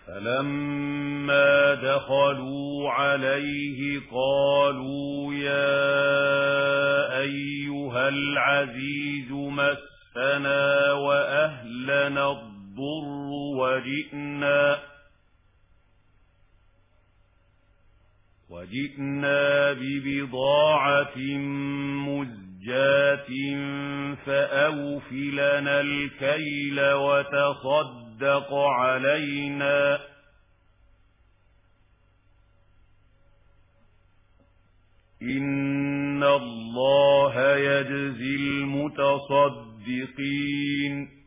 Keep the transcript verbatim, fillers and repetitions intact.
فلما دخلوا عليه قالوا يا أيها العزيز مسنا وأهلنا الضر وجئنا وجئنا ببضاعة مزجاة فأوف لنا الكيل وتصدق علينا إن الله يجزي المتصدقين